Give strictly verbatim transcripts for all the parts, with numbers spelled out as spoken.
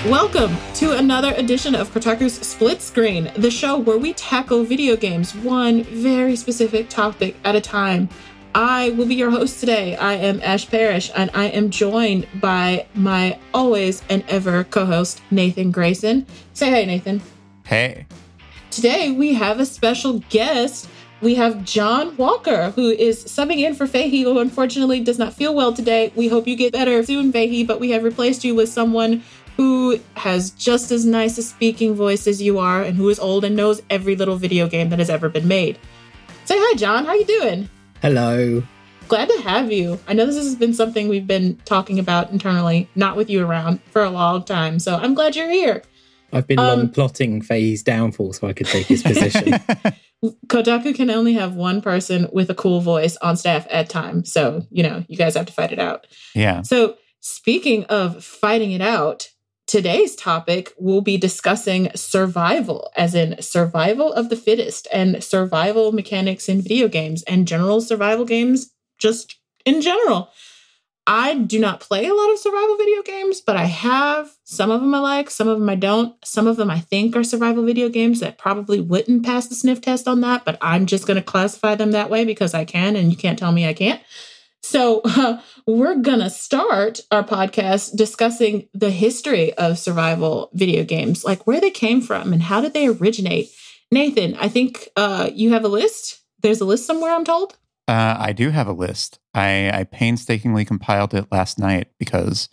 Welcome to another edition of Kotaku's Split Screen, the show where we tackle video games one very specific topic at a time. I will be your host today. I am Ash Parrish, and I am joined by my always and ever co-host, Nathan Grayson. Say hey, Nathan. Hey. Today, we have a special guest. We have John Walker, who is subbing in for Fahey, who unfortunately does not feel well today. We hope you get better soon, Fahey, but we have replaced you with someone who has just as nice a speaking voice as you are, and who is old and knows every little video game that has ever been made. Say hi, John. How you doing? Hello. Glad to have you. I know this has been something we've been talking about internally, not with you around, for a long time, so I'm glad you're here. I've been um, long plotting Faye's downfall so I could take his position. Kotaku can only have one person with a cool voice on staff at a time, so, you know, you guys have to fight it out. Yeah. So, speaking of fighting it out, today's topic will be discussing survival, as in survival of the fittest and survival mechanics in video games and general survival games just in general. I do not play a lot of survival video games, but I have. Some of them I like, some of them I don't. Some of them I think are survival video games that probably wouldn't pass the sniff test on that, but I'm just going to classify them that way because I can, and you can't tell me I can't. So uh, we're going to start our podcast discussing the history of survival video games, like where they came from and how did they originate. Nathan, I think uh, you have a list. There's a list somewhere, I'm told. Uh, I do have a list. I, I painstakingly compiled it last night because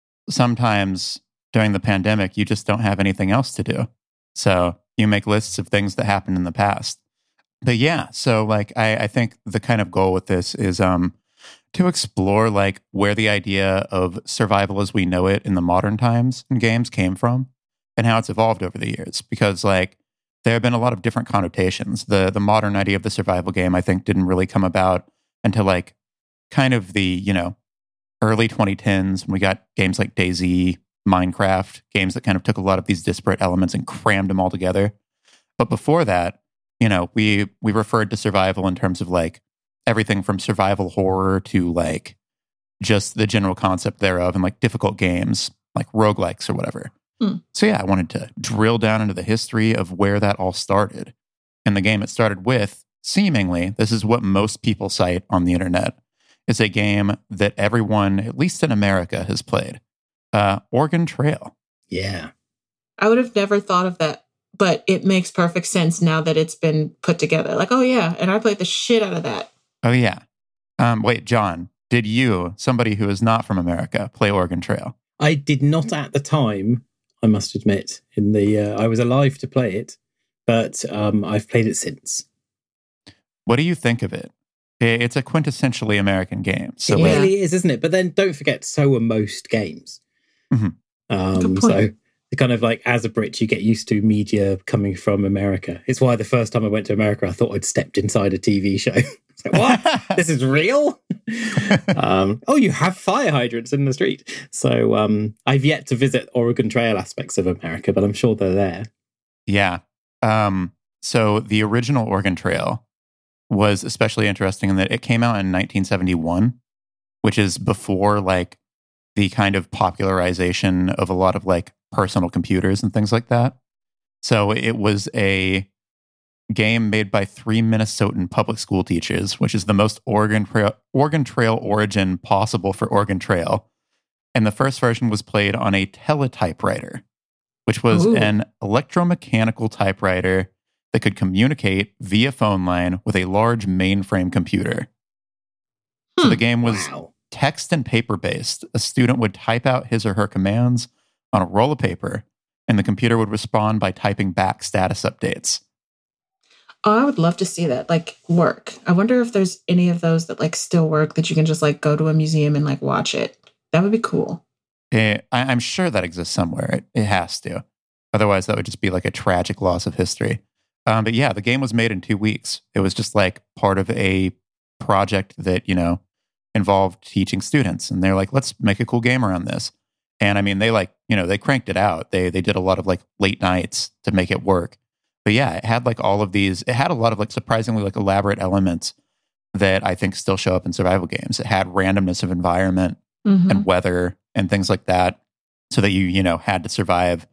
sometimes during the pandemic, you just don't have anything else to do. So you make lists of things that happened in the past. But yeah, so like I, I think the kind of goal with this is um. to explore like where the idea of survival as we know it in the modern times in games came from and how it's evolved over the years. Because like there have been a lot of different connotations. The the modern idea of the survival game, I think, didn't really come about until like kind of the, you know, early twenty tens when we got games like DayZ, Minecraft, games that kind of took a lot of these disparate elements and crammed them all together. But before that, you know, we we referred to survival in terms of like everything from survival horror to like just the general concept thereof and like difficult games like roguelikes or whatever. Hmm. So yeah, I wanted to drill down into the history of where that all started. And the game it started with, seemingly, this is what most people cite on the internet, is a game that everyone, at least in America, has played. Uh, Oregon Trail. Yeah. I would have never thought of that, but it makes perfect sense now that it's been put together. Like, oh yeah, and I played the shit out of that. Oh, yeah. Um, wait, John, did you, somebody who is not from America, play Oregon Trail? I did not at the time, I must admit. In the uh, I was alive to play it, but um, I've played it since. What do you think of it? It's a quintessentially American game. So it like, really is, isn't it? But then don't forget, so are most games. Mm-hmm. Um, so the kind of like, as a Brit, you get used to media coming from America. It's why the first time I went to America, I thought I'd stepped inside a T V show. It's like, what? This is real? um, oh, you have fire hydrants in the street. So um, I've yet to visit Oregon Trail aspects of America, but I'm sure they're there. Yeah. Um, so the original Oregon Trail was especially interesting in that it came out in nineteen seventy-one, which is before like the kind of popularization of a lot of like personal computers and things like that. So it was a game made by three Minnesotan public school teachers, which is the most Oregon Trail, Oregon Trail origin possible for Oregon Trail. And the first version was played on a teletypewriter, which was Ooh. an electromechanical typewriter that could communicate via phone line with a large mainframe computer. Hmm. So the game was wow. text and paper based. A student would type out his or her commands on a roll of paper, and the computer would respond by typing back status updates. Oh, I would love to see that, like, work. I wonder if there's any of those that, like, still work that you can just, like, go to a museum and, like, watch it. That would be cool. It, I, I'm sure that exists somewhere. It, it has to. Otherwise, that would just be, like, a tragic loss of history. Um, but, yeah, the game was made in two weeks. It was just, like, part of a project that, you know, involved teaching students. And they're like, let's make a cool game around this. And, I mean, they, like, you know, they cranked it out. They They did a lot of, like, late nights to make it work. But yeah, it had like all of these, it had a lot of like surprisingly like elaborate elements that I think still show up in survival games. It had randomness of environment mm-hmm. and weather and things like that. so that you, you know, had to survive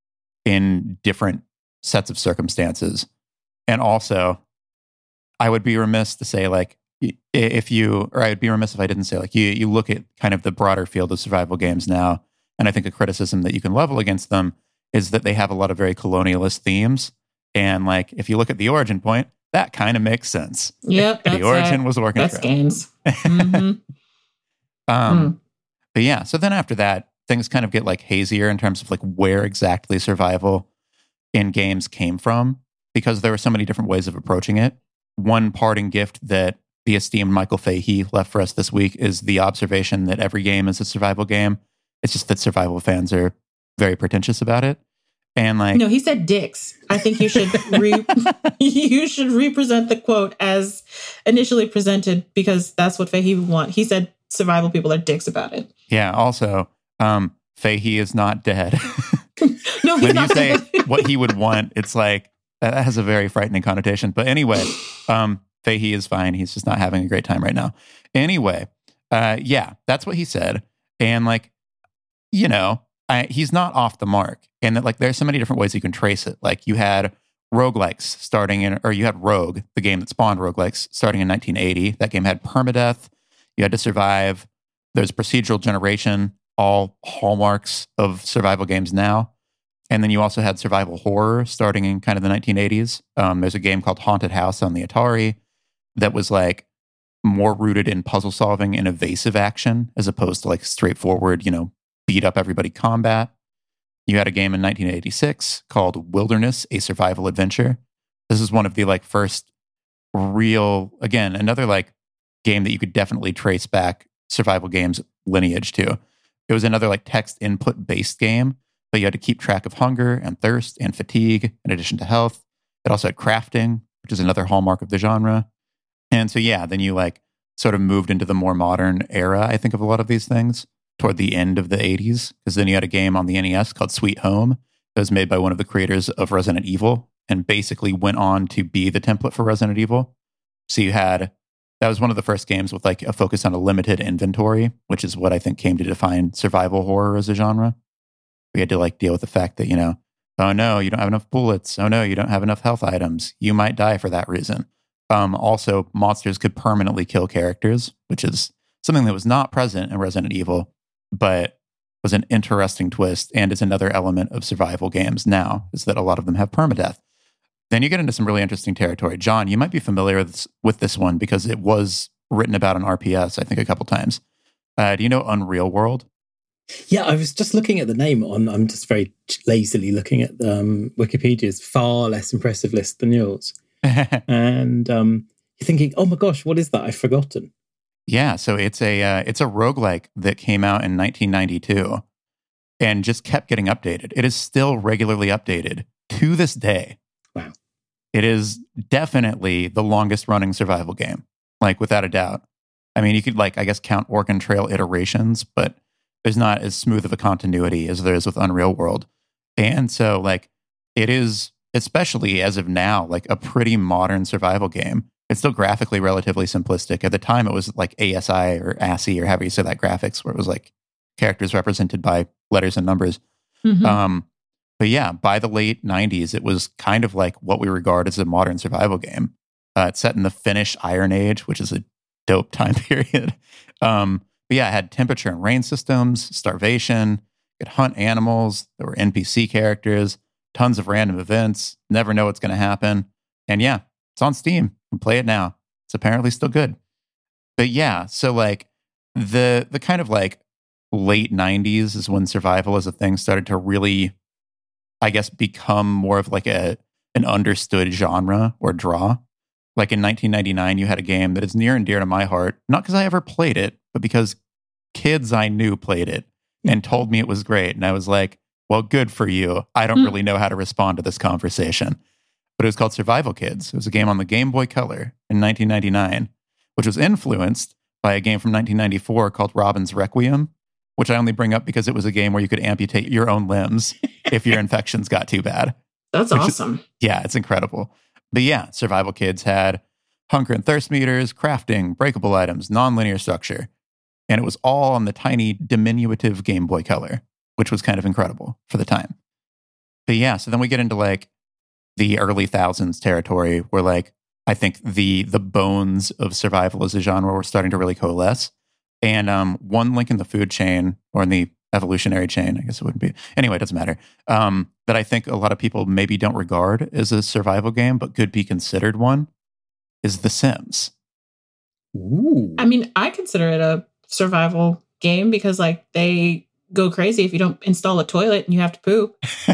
in different sets of circumstances. And also, I would be remiss to say, like, if you, or I would be remiss if I didn't say, like, you, you look at kind of the broader field of survival games now, and I think a criticism that you can level against them is that they have a lot of very colonialist themes. And, like, if you look at the origin point, that kind of makes sense. Yep. The origin was War Control. That's games. Mm-hmm. um, mm. But yeah, so then after that, things kind of get like hazier in terms of like where exactly survival in games came from, because there were so many different ways of approaching it. One parting gift that the esteemed Michael Fahey left for us this week is the observation that every game is a survival game. It's just that survival fans are very pretentious about it. And like, no, he said dicks. I think you should re- you should represent the quote as initially presented, because that's what Fahey would want. He said survival people are dicks about it. Yeah. Also, um, Fahey is not dead. No, he's when not you say dead. What he would want, it's like that has a very frightening connotation. But anyway, um, Fahey is fine. He's just not having a great time right now. Anyway, uh, yeah, that's what he said. And like, you know, I, he's not off the mark. And that, like, there's so many different ways you can trace it. Like, you had roguelikes starting in, or you had Rogue, the game that spawned roguelikes, starting in nineteen eighty. That game had permadeath. You had to survive. There's procedural generation, all hallmarks of survival games now. And then you also had survival horror starting in kind of the nineteen eighties. Um, there's a game called Haunted House on the Atari that was like more rooted in puzzle solving and evasive action as opposed to like straightforward, you know, beat up everybody combat. You had a game in nineteen eighty-six called Wilderness, a survival adventure. This is one of the like first real, again, another like game that you could definitely trace back survival games lineage to. It was another like text input based game, but you had to keep track of hunger and thirst and fatigue in addition to health. It also had crafting, which is another hallmark of the genre. And so, yeah, then you like sort of moved into the more modern era, I think, of a lot of these things toward the end of the eighties, because then you had a game on the N E S called Sweet Home that was made by one of the creators of Resident Evil and basically went on to be the template for Resident Evil. So you had, that was one of the first games with like a focus on a limited inventory, which is what I think came to define survival horror as a genre. We had to like deal with the fact that, you know, oh no, you don't have enough bullets. Oh no, you don't have enough health items. You might die for that reason. Um, also, monsters could permanently kill characters, which is something that was not present in Resident Evil, but was an interesting twist and is another element of survival games now, is that a lot of them have permadeath. Then you get into some really interesting territory. John, you might be familiar with this, with this one because it was written about on R P S, I think, a couple times. Uh, do you know Unreal World? Yeah, I was just looking at the name on, I'm just very lazily looking at um, Wikipedia's far less impressive list than yours. And um, you're thinking, oh my gosh, what is that? I've forgotten. Yeah, so it's a uh, it's a roguelike that came out in nineteen ninety-two and just kept getting updated. It is still regularly updated to this day. Wow. It is definitely the longest running survival game, like without a doubt. I mean, you could like, I guess, count Oregon Trail iterations, but there's not as smooth of a continuity as there is with Unreal World. And so like it is, especially as of now, like a pretty modern survival game. It's still graphically relatively simplistic. At the time, it was like A S I or A S C I or however you say that graphics, where it was like characters represented by letters and numbers. Mm-hmm. Um, but yeah, by the late nineties, it was kind of like what we regard as a modern survival game. Uh, it's set in the Finnish Iron Age, which is a dope time period. Um, but yeah, it had temperature and rain systems, starvation, you could hunt animals, there were N P C characters, tons of random events, never know what's going to happen. And yeah, it's on Steam. You can play it now. It's apparently still good. But yeah, so like the the kind of like late nineties is when survival as a thing started to really, I guess, become more of like a an understood genre or draw. Like in nineteen ninety-nine, you had a game that is near and dear to my heart, not because I ever played it, but because kids I knew played it and told me it was great. And I was like, well, good for you. I don't really know how to respond to this conversation. But it was called Survival Kids. It was a game on the Game Boy Color in nineteen ninety-nine, which was influenced by a game from nineteen ninety-four called Robin's Requiem, which I only bring up because it was a game where you could amputate your own limbs if your infections got too bad. That's Which awesome. Is, yeah, it's incredible. But yeah, Survival Kids had hunger and thirst meters, crafting, breakable items, nonlinear structure. And it was all on the tiny diminutive Game Boy Color. which was kind of incredible for the time. But yeah, so then we get into like the early thousands territory where like I think the the bones of survival as a genre were starting to really coalesce. And um, one link in the food chain or in the evolutionary chain, I guess it wouldn't be. Anyway, it doesn't matter. Um, that I think a lot of people maybe don't regard as a survival game, but could be considered one, is The Sims. Ooh. I mean, I consider it a survival game because like they go crazy if you don't install a toilet and you have to poop.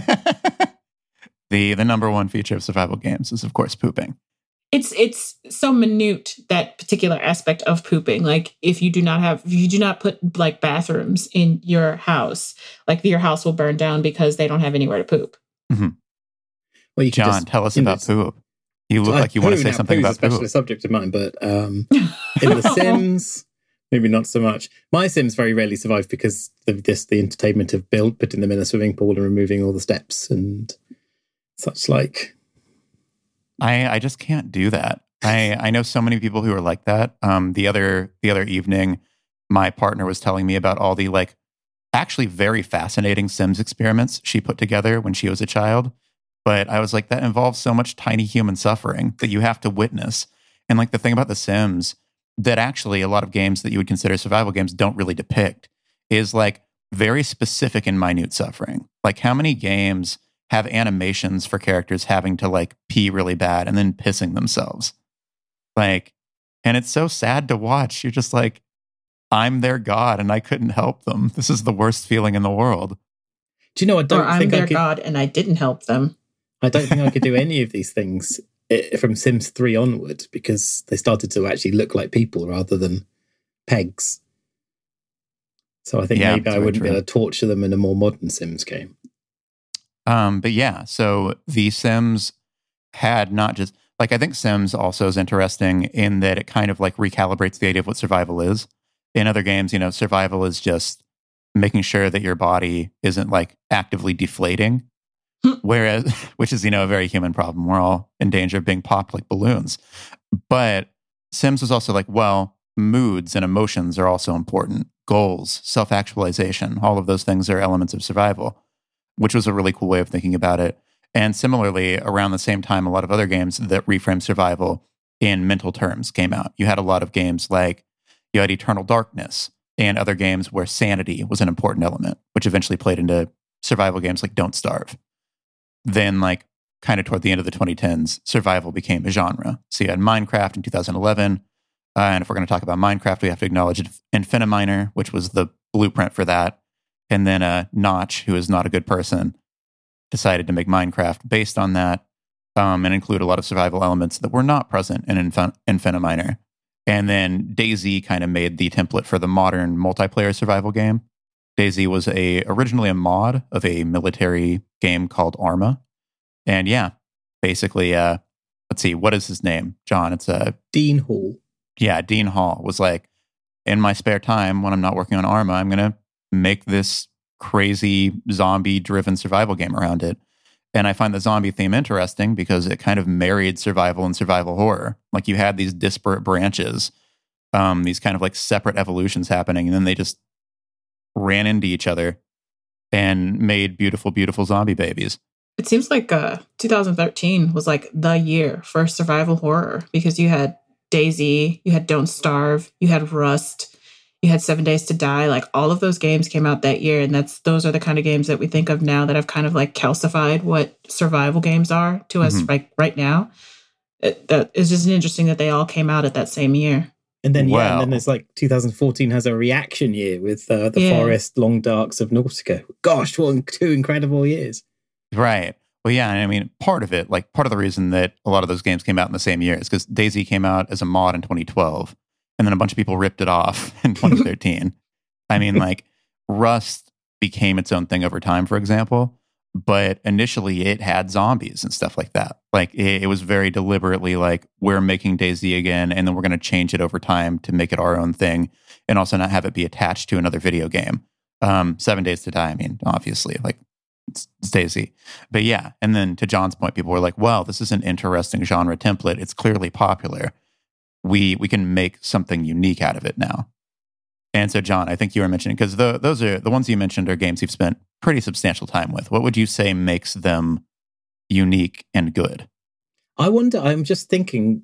the the number one feature of survival games is, of course, pooping. It's it's so minute, that particular aspect of pooping. Like if you do not have, if you do not put like bathrooms in your house, like your house will burn down because they don't have anywhere to poop. Mm-hmm. Well, you John, just, tell us about know, poop. You look I, like you want to say now, something about especially poop. a subject of mine, but um, in The Sims, maybe not so much. My Sims very rarely survive because of this, the entertainment of build, putting them in a swimming pool and removing all the steps and such like. I, I just can't do that. I, I know so many people who are like that. Um, the other the other evening, my partner was telling me about all the like actually very fascinating Sims experiments she put together when she was a child. But I was like, that involves so much tiny human suffering that you have to witness. And like the thing about The Sims that actually a lot of games that you would consider survival games don't really depict is like very specific and minute suffering. Like how many games have animations for characters having to like pee really bad and then pissing themselves? Like, and it's so sad to watch. You're just like, I'm their god and I couldn't help them. This is the worst feeling in the world. Do you know, I don't or I'm think their I could, god and I didn't help them. I don't think I could do any of these things from Sims three onward because they started to actually look like people rather than pegs. So I think yeah, maybe I wouldn't true. be able to torture them in a more modern Sims game. Um, but yeah, so the Sims had not just like I think Sims also is interesting in that it kind of like recalibrates the idea of what survival is. In other games, you know, survival is just making sure that your body isn't like actively deflating. Whereas, which is, you know, a very human problem. We're all in danger of being popped like balloons. But Sims was also like, well, moods and emotions are also important. Goals, self-actualization, all of those things are elements of survival, which was a really cool way of thinking about it. And similarly, around the same time, a lot of other games that reframe survival in mental terms came out. You had a lot of games like you had Eternal Darkness and other games where sanity was an important element, which eventually played into survival games like Don't Starve. Then, like, kind of toward the end of the twenty tens, survival became a genre. So you had Minecraft in two thousand eleven. Uh, and if we're going to talk about Minecraft, we have to acknowledge Infiniminer, which was the blueprint for that. And then uh, Notch, who is not a good person, decided to make Minecraft based on that um, and include a lot of survival elements that were not present in Infin- Infiniminer. And then DayZ kind of made the template for the modern multiplayer survival game. DayZ was a originally a mod of a military game called Arma. And yeah, basically, uh, let's see, what is his name? John, it's a... Uh, Dean Hall. Yeah, Dean Hall was like, in my spare time, when I'm not working on Arma, I'm going to make this crazy zombie-driven survival game around it. And I find the zombie theme interesting because it kind of married survival and survival horror. Like you had these disparate branches, um, these kind of like separate evolutions happening, and then they just ran into each other and made beautiful, beautiful zombie babies. It seems like uh, two thousand thirteen was like the year for survival horror because you had DayZ, you had Don't Starve, you had Rust, you had Seven Days to Die. Like all of those games came out that year, and that's those are the kind of games that we think of now that have kind of like calcified what survival games are to us, mm-hmm. like right now. It, that is just interesting that they all came out at that same year. And then, yeah, wow. and then there's like two thousand fourteen has a reaction year with uh, The yeah. Forest, Long Darks of Nautica. Gosh, what two incredible years. Right. Well, yeah, I mean, part of it, like part of the reason that a lot of those games came out in the same year is because DayZ came out as a mod in twenty twelve, and then a bunch of people ripped it off in twenty thirteen. I mean, like, Rust became its own thing over time, for example, but initially it had zombies and stuff like that. Like, it, it was very deliberately like, we're making DayZ again, and then we're going to change it over time to make it our own thing, and also not have it be attached to another video game. Um, Seven Days to Die, I mean, obviously, like, it's, it's DayZ. But yeah, and then to John's point, people were like, well, this is an interesting genre template. It's clearly popular. We we can make something unique out of it now. And so, John, I think you were mentioning, because the, those are the ones you mentioned are games you've spent pretty substantial time with. What would you say makes them unique and good? I wonder, I'm just thinking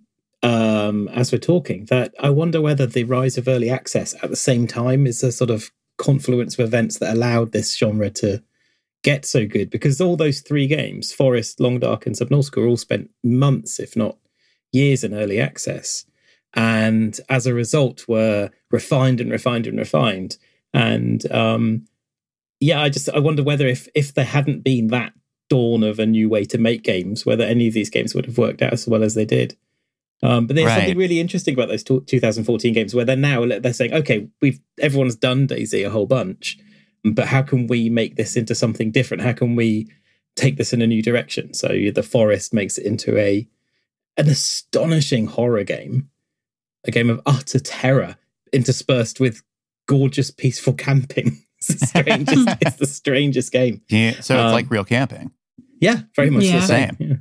um, as we're talking that I wonder whether the rise of early access at the same time is a sort of confluence of events that allowed this genre to get so good, because all those three games, Forest, Long Dark and Subnautica, all spent months, if not years in early access. And as a result were refined and refined and refined. And um, yeah, I just, I wonder whether if, if there hadn't been that dawn of a new way to make games, whether any of these games would have worked out as well as they did. Um, but there's right. something really interesting about those two thousand fourteen games where they're now, they're saying, okay, we've, everyone's done DayZ a whole bunch, but how can we make this into something different? How can we take this in a new direction? So The Forest makes it into a, an astonishing horror game. A game of utter terror interspersed with gorgeous, peaceful camping. It's the strangest, it's the strangest game. Yeah, so it's um, like real camping. Yeah, very much yeah. the same. Yeah.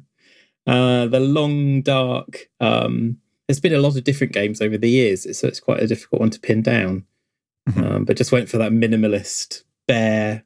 Uh, the Long Dark. Um, there's been a lot of different games over the years, so it's quite a difficult one to pin down. Mm-hmm. Um, but just went for that minimalist, bare,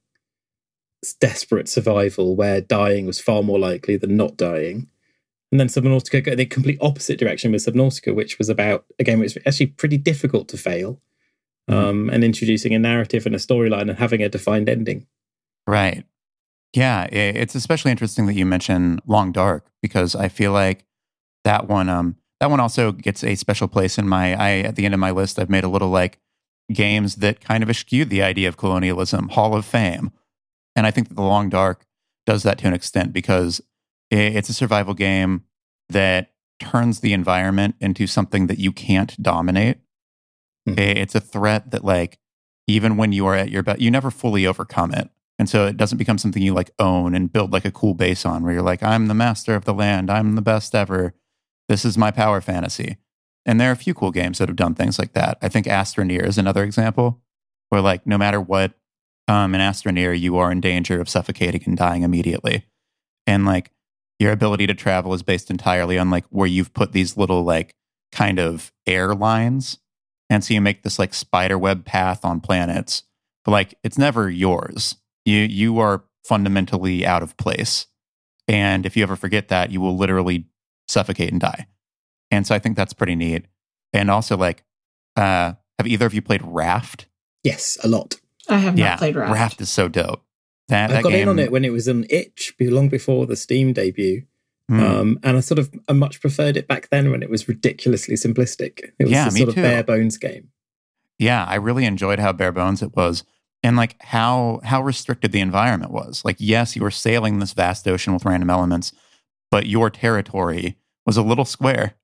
desperate survival where dying was far more likely than not dying. And then Subnautica go the complete opposite direction with Subnautica, which was about a game which was actually pretty difficult to fail, um, mm-hmm. and introducing a narrative and a storyline and having a defined ending. Right. Yeah, it's especially interesting that you mention Long Dark, because I feel like that one, um, that one also gets a special place in my. I at the end of my list, I've made a little like games that kind of eschewed the idea of colonialism, Hall of Fame, and I think that the Long Dark does that to an extent because it's a survival game that turns the environment into something that you can't dominate. Mm-hmm. It's a threat that, like, even when you are at your best, you never fully overcome it. And so it doesn't become something you like own and build like a cool base on where you're like, I'm the master of the land. I'm the best ever. This is my power fantasy. And there are a few cool games that have done things like that. I think Astroneer is another example where, like, no matter what, um, in Astroneer, you are in danger of suffocating and dying immediately. And like your ability to travel is based entirely on like where you've put these little like kind of air lines. And so you make this like spider web path on planets, but like it's never yours. You you are fundamentally out of place. And if you ever forget that, you will literally suffocate and die. And so I think that's pretty neat. And also, like, uh, have either of you played Raft? Yes, a lot. I have not yeah, played Raft. Raft is so dope. That, I that got game, in on it when it was on itch, long before the Steam debut. Mm. Um, and I sort of I much preferred it back then when it was ridiculously simplistic. It was yeah, a me sort of too. bare bones game. Yeah, I really enjoyed how bare bones it was. And like how how restricted the environment was. Like, yes, you were sailing this vast ocean with random elements, but your territory was a little square.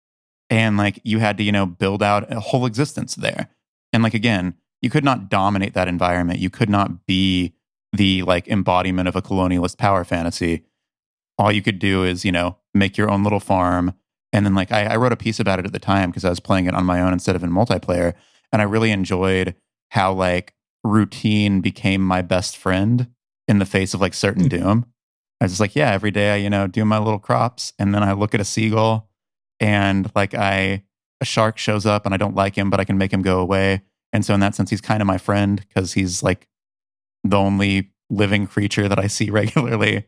And like you had to, you know, build out a whole existence there. And like, again, you could not dominate that environment. You could not be the like embodiment of a colonialist power fantasy. All you could do is, you know, make your own little farm. And then like I, I wrote a piece about it at the time because I was playing it on my own instead of in multiplayer. And I really enjoyed how like routine became my best friend in the face of like certain mm-hmm. doom. I was just like, yeah, every day I, you know, do my little crops. And then I look at a seagull and like I, a shark shows up and I don't like him, but I can make him go away. And so in that sense, he's kind of my friend because he's like the only living creature that I see regularly.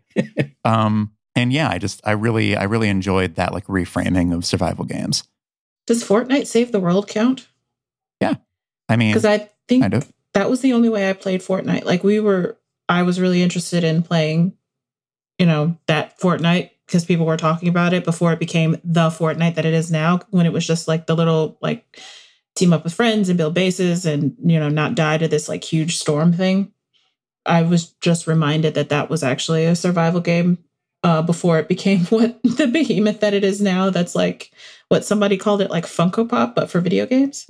um, and yeah, I just, I really, I really enjoyed that like reframing of survival games. Does Fortnite Save the World count? Yeah. I mean, because I think kind of. That was the only way I played Fortnite. Like we were, I was really interested in playing, you know, that Fortnite because people were talking about it before it became the Fortnite that it is now, when it was just like the little like team up with friends and build bases and, you know, not die to this like huge storm thing. I was just reminded that that was actually a survival game uh, before it became what the behemoth that it is now. That's like what somebody called it, like Funko Pop, but for video games.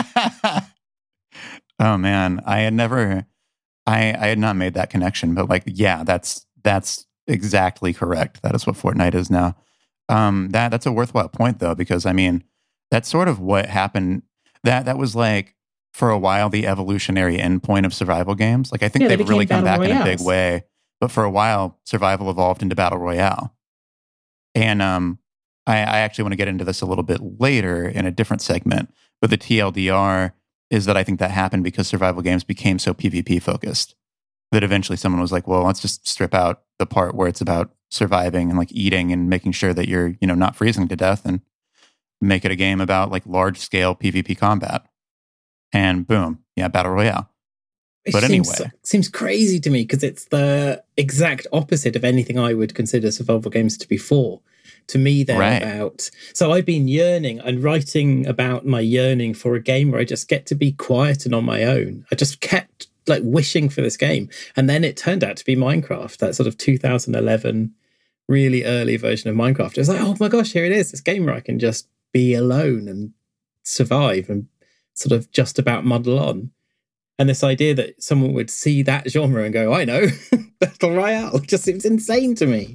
Oh man, I had never, I, I had not made that connection, but like, yeah, that's, that's exactly correct. That is what Fortnite is now. Um, that that's a worthwhile point though, because I mean, that's sort of what happened. That, that was like for a while, the evolutionary endpoint of survival games. Like I think yeah, they they've really come back royales. in a big way, but for a while, survival evolved into battle royale. And um, I, I actually want to get into this a little bit later in a different segment, but the T L D R is that I think that happened because survival games became so PvP focused that eventually someone was like, well, let's just strip out the part where it's about surviving and like eating and making sure that you're, you know, not freezing to death, and make it a game about like large scale PvP combat. And boom, yeah, Battle Royale. It But seems, anyway. seems crazy to me because it's the exact opposite of anything I would consider survival games to be for. To me, they're Right. about... So I've been yearning and writing about my yearning for a game where I just get to be quiet and on my own. I just kept like wishing for this game. And then it turned out to be Minecraft, that sort of two thousand eleven, really early version of Minecraft. It was like, oh my gosh, here it is, this game where I can just be alone and survive and sort of just about muddle on. And this idea that someone would see that genre and go, I know, Battle Royale, just seems insane to me.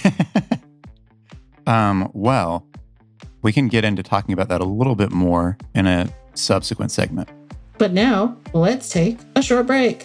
um, well, we can get into talking about that a little bit more in a subsequent segment. But now, let's take a short break.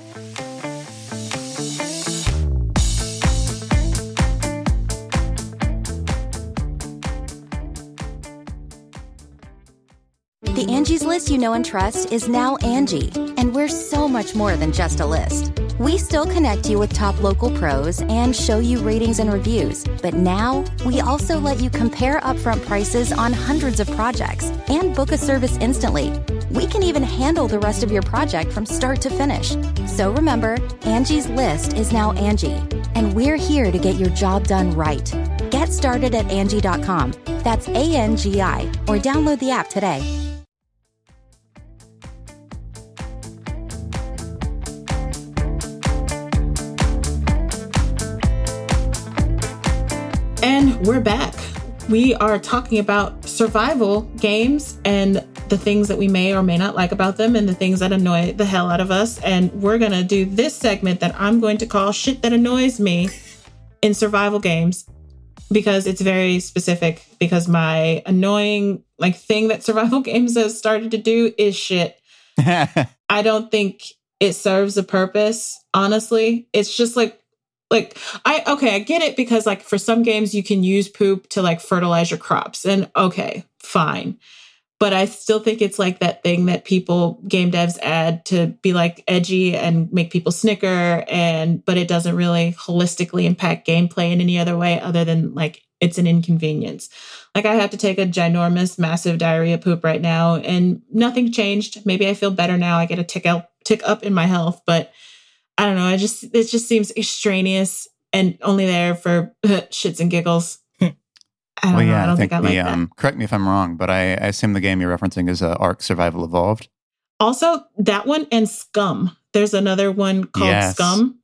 The Angie's List you know and trust is now Angie, and we're so much more than just a list. We still connect you with top local pros and show you ratings and reviews, but now we also let you compare upfront prices on hundreds of projects and book a service instantly. We can even handle the rest of your project from start to finish. So remember, Angie's List is now Angie, and we're here to get your job done right. Get started at Angie dot com. That's A N G I, or download the app today. And we're back. We are talking about survival games and the things that we may or may not like about them and the things that annoy the hell out of us. And we're going to do this segment that I'm going to call Shit That Annoys Me in Survival Games, because it's very specific, because my annoying like thing that survival games has started to do is shit. I don't think it serves a purpose, honestly. It's just like Like, I, okay, I get it, because like for some games you can use poop to like fertilize your crops, and okay, fine. But I still think it's like that thing that people, game devs add to be like edgy and make people snicker, and, but it doesn't really holistically impact gameplay in any other way other than like it's an inconvenience. Like I have to take a ginormous, massive diarrhea poop right now and nothing changed. Maybe I feel better now. I get a tick out, tick up in my health, but I don't know. I just it just seems extraneous and only there for shits and giggles. I don't well, know. yeah, I don't I think, think, I like the, that. um, correct me if I'm wrong, but I, I assume the game you're referencing is uh, Ark Survival Evolved. Also, that one and Scum. There's another one called Yes. Scum,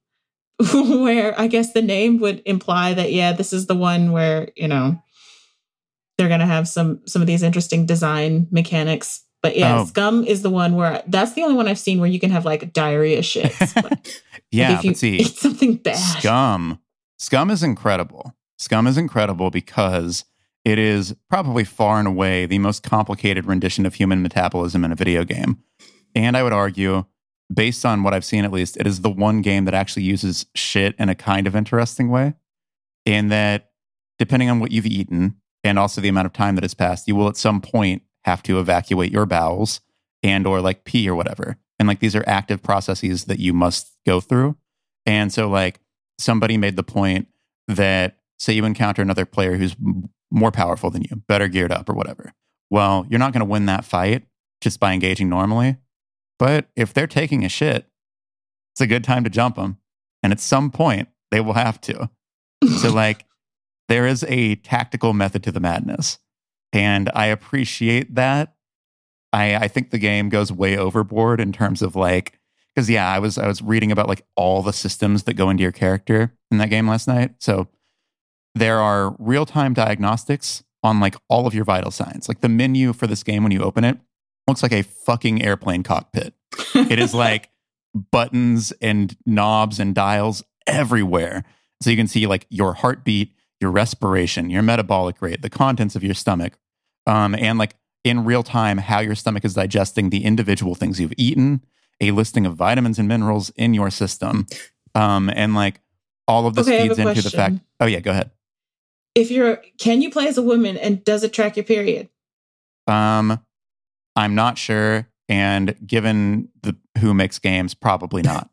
where I guess the name would imply that, yeah, this is the one where, you know, they're going to have some some of these interesting design mechanics. But yeah, Oh. Scum is the one where that's the only one I've seen where you can have like diarrhea shits. Like, Yeah, if you but see, eat something bad. Scum. Scum is incredible. Scum is incredible because it is probably far and away the most complicated rendition of human metabolism in a video game. And I would argue, based on what I've seen at least, it is the one game that actually uses shit in a kind of interesting way. In that, depending on what you've eaten and also the amount of time that has passed, you will at some point have to evacuate your bowels and or like pee or whatever. And like these are active processes that you must go through. And so like somebody made the point that say you encounter another player who's m- more powerful than you, better geared up or whatever. Well, you're not going to win that fight just by engaging normally. But if they're taking a shit, it's a good time to jump them. And at some point they will have to. So like there is a tactical method to the madness. And I appreciate that. I, I think the game goes way overboard in terms of like, because yeah, I was I was reading about like all the systems that go into your character in that game last night. So there are real-time diagnostics on like all of your vital signs. Like the menu for this game when you open it looks like a fucking airplane cockpit. It is like buttons and knobs and dials everywhere. So you can see like your heartbeat, your respiration, your metabolic rate, the contents of your stomach, um, and like in real time, how your stomach is digesting the individual things you've eaten, a listing of vitamins and minerals in your system. Um, and like all of this Okay, I have feeds a into the fact. question. Oh yeah, go ahead. If you're, can you play as a woman and does it track your period? Um, I'm not sure. And given the who makes games, probably not.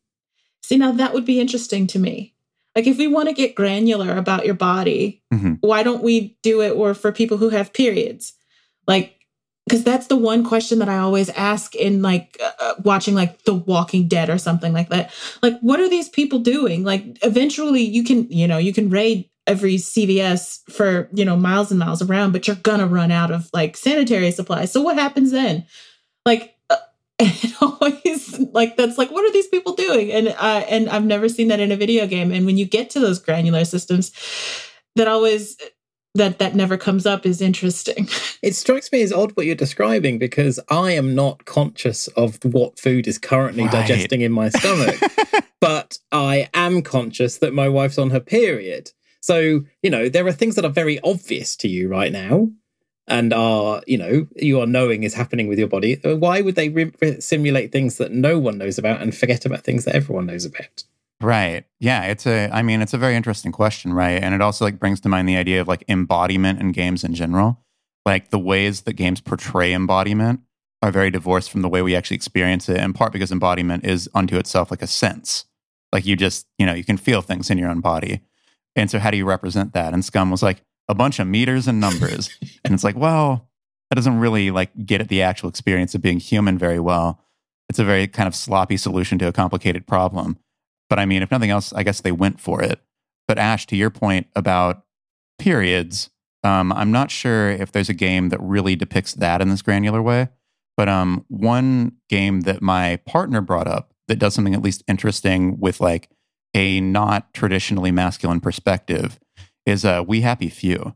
See, now that would be interesting to me. Like, if we want to get granular about your body, mm-hmm. why don't we do it or for people who have periods? Like, because that's the one question that I always ask in like uh, watching like The Walking Dead or something like that. Like, what are these people doing? Like, eventually you can, you know, you can raid every C V S for, you know, miles and miles around, but you're going to run out of like sanitary supplies. So what happens then? Like, uh, it always like, that's like, what are these people doing? And, uh, and I've never seen that in a video game. And when you get to those granular systems, that always, that that never comes up is interesting. It strikes me as odd what you're describing, because I am not conscious of what food is currently right. digesting in my stomach, but I am conscious that my wife's on her period. So, you know, there are things that are very obvious to you right now and are, you know, you are knowing is happening with your body. Why would they re- simulate things that no one knows about and forget about things that everyone knows about? Right. Yeah. It's a, I mean, it's a very interesting question, right? And it also like brings to mind the idea of like embodiment in games in general. Like the ways that games portray embodiment are very divorced from the way we actually experience it, in part because embodiment is unto itself like a sense. Like you just, you know, you can feel things in your own body. And so how do you represent that? And Scum was like, a bunch of meters and numbers. And it's like, well, that doesn't really like get at the actual experience of being human very well. It's a very kind of sloppy solution to a complicated problem. But I mean, if nothing else, I guess they went for it. But Ash, to your point about periods, um, I'm not sure if there's a game that really depicts that in this granular way. But um, one game that my partner brought up that does something at least interesting with like a not traditionally masculine perspective is uh, We Happy Few.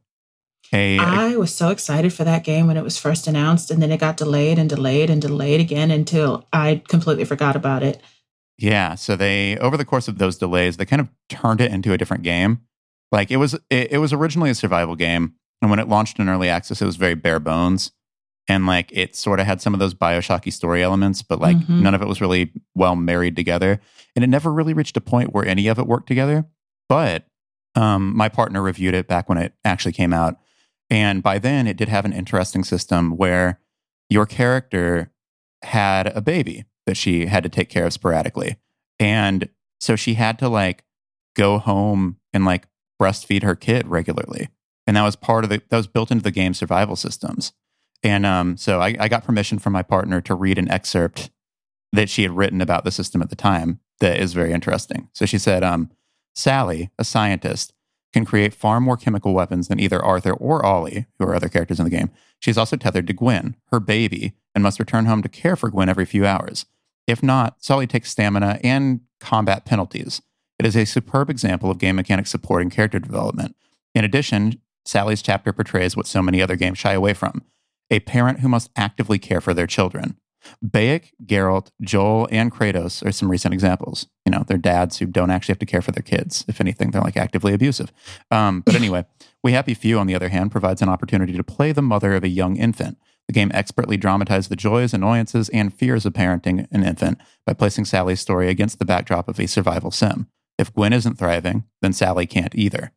A, I was so excited for that game when it was first announced, and then it got delayed and delayed and delayed again until I completely forgot about it. Yeah, so they, over the course of those delays, they kind of turned it into a different game. Like it was, it, it was originally a survival game, and when it launched in early access, it was very bare bones, and like it sort of had some of those Bioshocky story elements, but like mm-hmm. none of it was really well married together, and it never really reached a point where any of it worked together. But um, my partner reviewed it back when it actually came out, and by then it did have an interesting system where your character had a baby that she had to take care of sporadically. And so she had to like go home and like breastfeed her kid regularly. And that was part of the, that was built into the game survival systems. And um, so I, I got permission from my partner to read an excerpt that she had written about the system at the time that is very interesting. So she said, um, Sally, a scientist, can create far more chemical weapons than either Arthur or Ollie, who are other characters in the game. She's also tethered to Gwen, her baby, and must return home to care for Gwen every few hours. If not, Sully takes stamina and combat penalties. It is a superb example of game mechanics supporting character development. In addition, Sally's chapter portrays what so many other games shy away from: a parent who must actively care for their children. Bayek, Geralt, Joel, and Kratos are some recent examples. You know, they're dads who don't actually have to care for their kids. If anything, they're like actively abusive. Um, but anyway, We Happy Few, on the other hand, provides an opportunity to play the mother of a young infant. The game expertly dramatized the joys, annoyances, and fears of parenting an infant by placing Sally's story against the backdrop of a survival sim. If Gwen isn't thriving, then Sally can't either.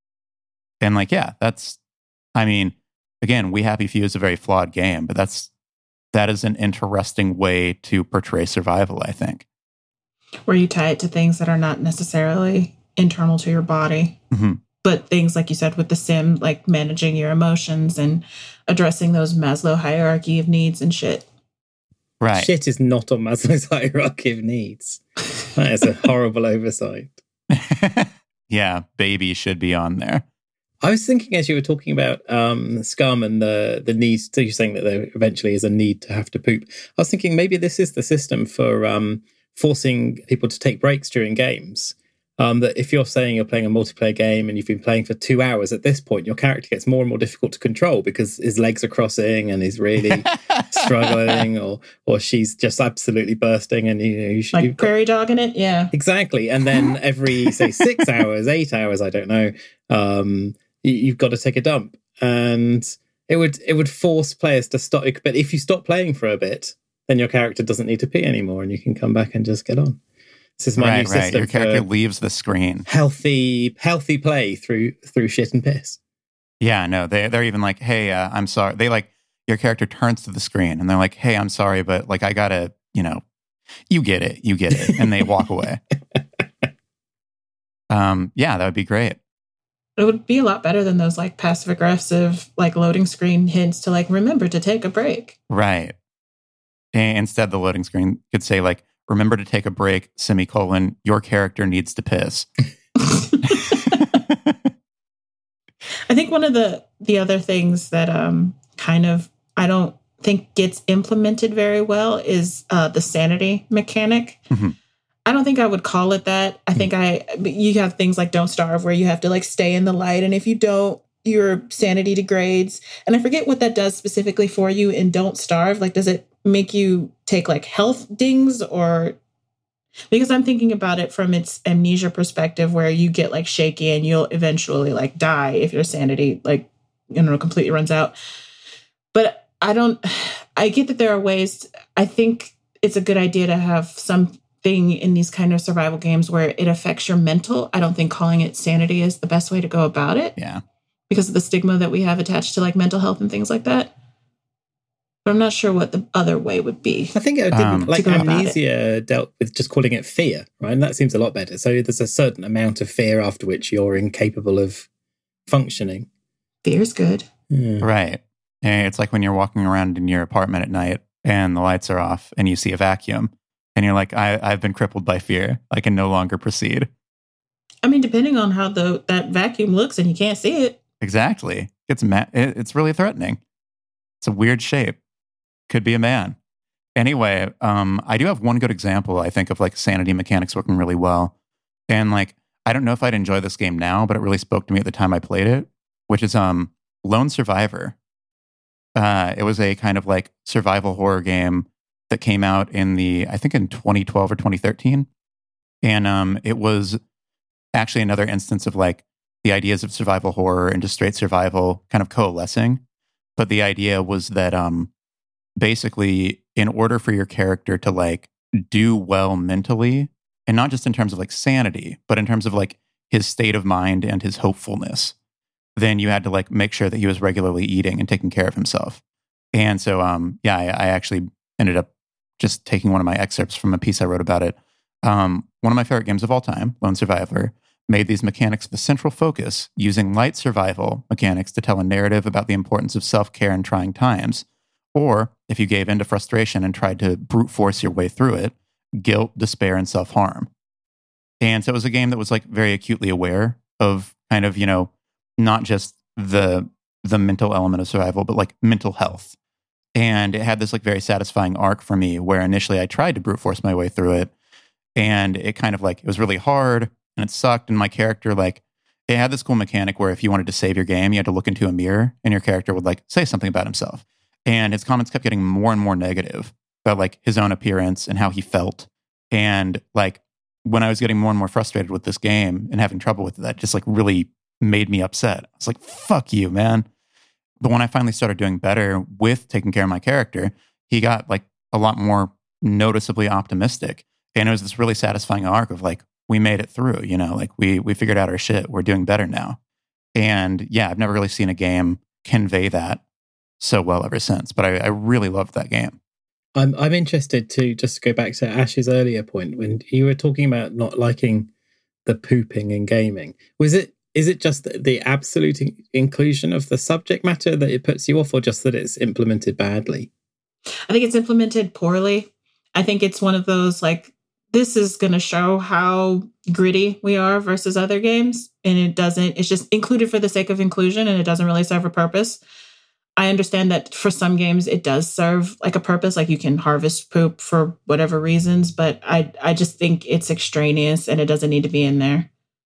And like, yeah, that's, I mean, again, We Happy Few is a very flawed game, but that's, that is an interesting way to portray survival, I think. Where you tie it to things that are not necessarily internal to your body. Mm-hmm. But things, like you said, with the sim, like managing your emotions and addressing those Maslow hierarchy of needs and shit. Right. Shit is not on Maslow's hierarchy of needs. That is a horrible oversight. Yeah, baby should be on there. I was thinking as you were talking about um, Scum and the, the need, so you're saying that there eventually is a need to have to poop. I was thinking maybe this is the system for um, forcing people to take breaks during games. Um, that if you're saying you're playing a multiplayer game and you've been playing for two hours, at this point, your character gets more and more difficult to control because his legs are crossing and he's really struggling, or or she's just absolutely bursting, and you know, you should, like prairie dogging it, yeah, exactly. And then every say six hours, eight hours, I don't know, um, you, you've got to take a dump, and it would it would force players to stop. But if you stop playing for a bit, then your character doesn't need to pee anymore, and you can come back and just get on. This is my right, new system. Right. Your character leaves the screen. Healthy, healthy play through through shit and piss. Yeah, no, they they're even like, hey, uh, I'm sorry. They like your character turns to the screen and they're like, hey, I'm sorry, but like I gotta, you know, you get it, you get it. And they walk away. Um, yeah, that would be great. It would be a lot better than those like passive aggressive, like loading screen hints to like, remember to take a break. Right. And instead, the loading screen could say like, remember to take a break, semicolon, your character needs to piss. I think one of the, the other things that um kind of, I don't think gets implemented very well is uh, the sanity mechanic. Mm-hmm. I don't think I would call it that. I think I, you have things like Don't Starve where you have to like stay in the light. And if you don't, your sanity degrades. And I forget what that does specifically for you in Don't Starve. Like, does it make you take like health dings or, because I'm thinking about it from its amnesia perspective where you get like shaky and you'll eventually like die if your sanity like, you know, completely runs out. But I don't, I get that there are ways, I think it's a good idea to have some thing in these kind of survival games where it affects your mental. I don't think calling it sanity is the best way to go about it. Yeah. Because of the stigma that we have attached to like mental health and things like that. But I'm not sure what the other way would be. I think it didn't, Um, like to go about Amnesia dealt with just calling it fear, right? And that seems a lot better. So there's a certain amount of fear after which you're incapable of functioning. Fear's good. Yeah. Right. And it's like when you're walking around in your apartment at night and the lights are off and you see a vacuum and you're like, I, I've been crippled by fear. I can no longer proceed. I mean, depending on how the that vacuum looks and you can't see it. Exactly. It's ma- it, it's really threatening. It's a weird shape. Could be a man. Anyway, um, I do have one good example, I think, of like sanity mechanics working really well. And like, I don't know if I'd enjoy this game now, but it really spoke to me at the time I played it, which is um, Lone Survivor. Uh, it was a kind of like survival horror game that came out in the, I think in twenty twelve or twenty thirteen. And um, it was actually another instance of like the ideas of survival horror and just straight survival kind of coalescing. But the idea was that um, basically in order for your character to like do well mentally, and not just in terms of like sanity, but in terms of like his state of mind and his hopefulness, then you had to like make sure that he was regularly eating and taking care of himself. And so, um, yeah, I, I actually ended up just taking one of my excerpts from a piece I wrote about it. Um, one of my favorite games of all time, Lone Survivor, made these mechanics the central focus, using light survival mechanics to tell a narrative about the importance of self-care in trying times. Or if you gave in to frustration and tried to brute force your way through it, guilt, despair, and self-harm. And so it was a game that was like very acutely aware of kind of, you know, not just the the mental element of survival, but like mental health. And it had this like very satisfying arc for me where initially I tried to brute force my way through it. And it kind of like, it was really hard and it sucked. And my character, like, it had this cool mechanic where if you wanted to save your game, you had to look into a mirror and your character would like say something about himself. And his comments kept getting more and more negative about like his own appearance and how he felt. And like when I was getting more and more frustrated with this game and having trouble with it, that just like really made me upset. I was like, fuck you, man. But when I finally started doing better with taking care of my character, he got like a lot more noticeably optimistic. And it was this really satisfying arc of like, we made it through, you know, like we we figured out our shit. We're doing better now. And yeah, I've never really seen a game convey that so well ever since. But I, I really loved that game. I'm I'm interested to just go back to Ash's earlier point when you were talking about not liking the pooping in gaming. Was it is it just the, the absolute in- inclusion of the subject matter that it puts you off, or just that it's implemented badly? I think it's implemented poorly. I think it's one of those like, this is going to show how gritty we are versus other games. And it doesn't, it's just included for the sake of inclusion and it doesn't really serve a purpose. I understand that for some games it does serve like a purpose, like you can harvest poop for whatever reasons, but I I just think it's extraneous and it doesn't need to be in there.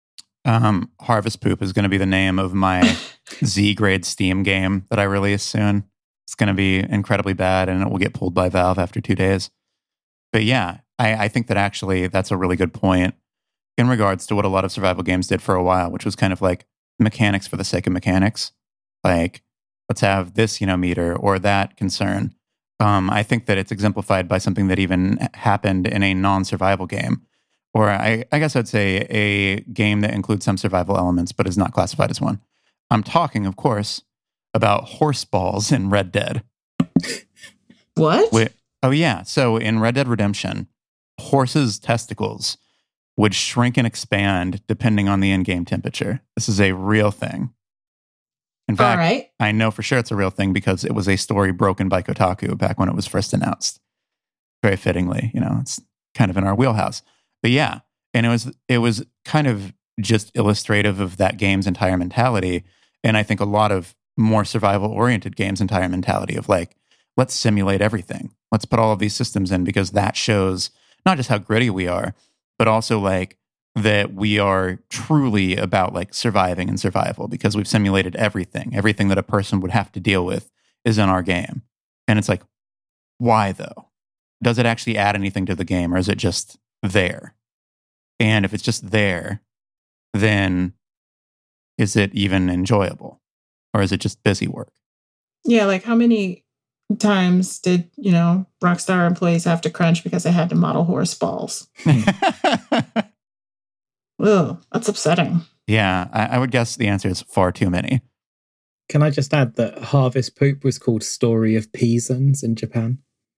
Um, Harvest Poop is going to be the name of my Z-grade Steam game that I release soon. It's going to be incredibly bad and it will get pulled by Valve after two days. But yeah, I, I think that actually that's a really good point in regards to what a lot of survival games did for a while, which was kind of like mechanics for the sake of mechanics. Like, let's have this, you know, meter or that concern. Um, I think that it's exemplified by something that even happened in a non-survival game. Or I, I guess I'd say a game that includes some survival elements, but is not classified as one. I'm talking, of course, about horse balls in Red Dead. What? Wait, oh, yeah. So in Red Dead Redemption, horses' testicles would shrink and expand depending on the in-game temperature. This is a real thing. In fact, All right. I know for sure it's a real thing because it was a story broken by Kotaku back when it was first announced. Very fittingly, you know, it's kind of in our wheelhouse. But yeah, and it was it was kind of just illustrative of that game's entire mentality. And I think a lot of more survival-oriented games' entire mentality of like, let's simulate everything. Let's put all of these systems in because that shows not just how gritty we are, but also like that we are truly about like surviving and survival because we've simulated everything. Everything that a person would have to deal with is in our game. And it's like, why though? Does it actually add anything to the game or is it just there? And if it's just there, then is it even enjoyable? Or is it just busy work? Yeah, like how many times did, you know, Rockstar employees have to crunch because they had to model horse balls? Ugh, that's upsetting. Yeah, I, I would guess the answer is far too many. Can I just add that Harvest Poop was called Story of Peasons in Japan?